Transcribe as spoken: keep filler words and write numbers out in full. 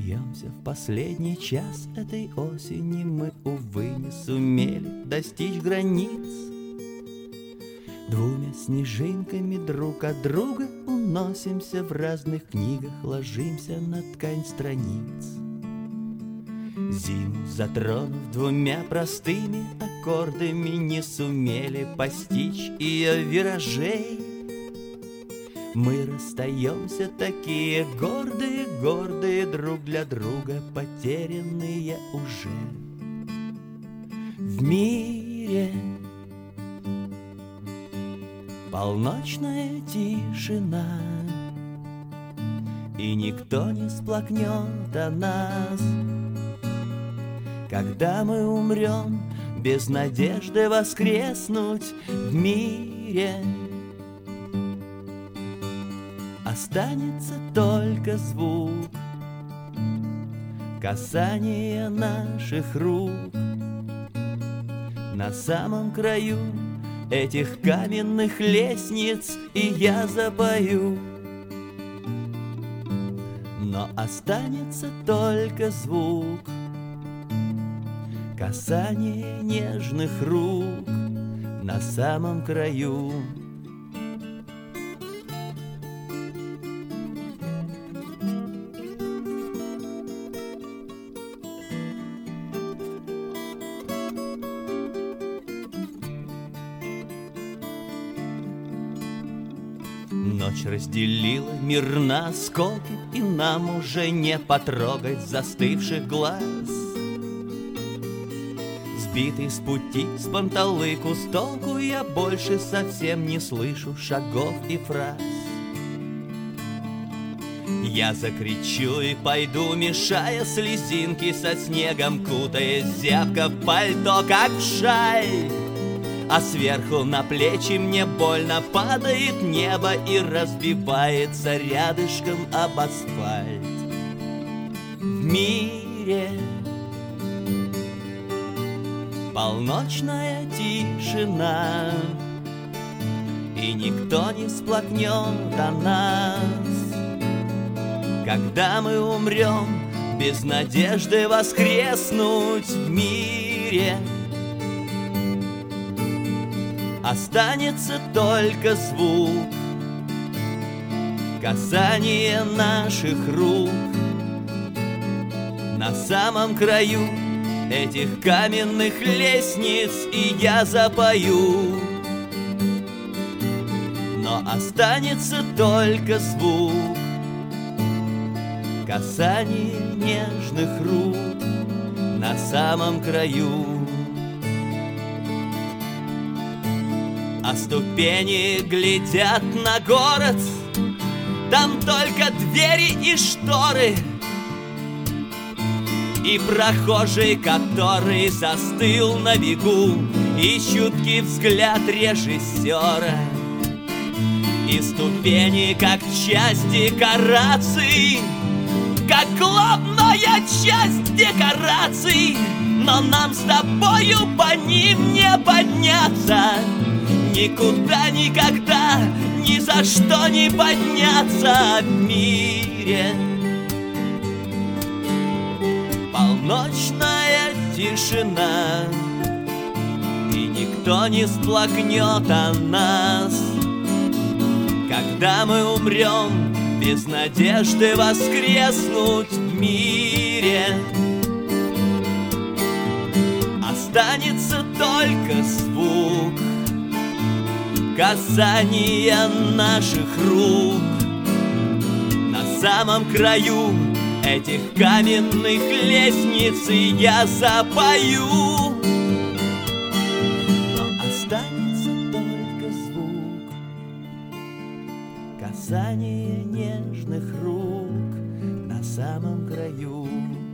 Смеемся в последний час этой осени. Мы, увы, не сумели достичь границ. Двумя снежинками друг от друга уносимся в разных книгах, ложимся на ткань страниц. Зиму затронув двумя простыми аккордами, не сумели постичь ее виражей. Мы расстаемся такие гордые, гордые, друг для друга, потерянные уже в мире. Полночная тишина, и никто не сплакнет о нас. Когда мы умрем, без надежды воскреснуть в мире, останется только звук касания наших рук. На самом краю этих каменных лестниц и я запою, но останется только звук касания нежных рук на самом краю. Ночь разделила мир на осколки, и нам уже не потрогать застывших глаз. Сбитый с пути, с панталыку, с толку, я больше совсем не слышу шагов и фраз. Я закричу и пойду, мешая слезинки со снегом, кутаясь зябко в пальто, как в шаль. А сверху на плечи мне больно падает небо и разбивается рядышком об асфальт. В мире полночная тишина, и никто не сплакнет о нас. Когда мы умрем, без надежды воскреснуть в мире, останется только звук касания наших рук. На самом краю этих каменных лестниц и я запою, но останется только звук касания нежных рук на самом краю. А ступени глядят на город, там только двери и шторы, и прохожий, который застыл на бегу, и чуткий взгляд режиссера. И ступени, как часть декораций, как главная часть декораций, но нам с тобою по ним не подняться. Никуда, никогда, ни за что не подняться в мире. Полночная тишина, и никто не сплакнет о нас. Когда мы умрем, без надежды воскреснуть в мире, останется только звук касания наших рук. На самом краю этих каменных лестниц и я запою, но останется только звук касания нежных рук на самом краю.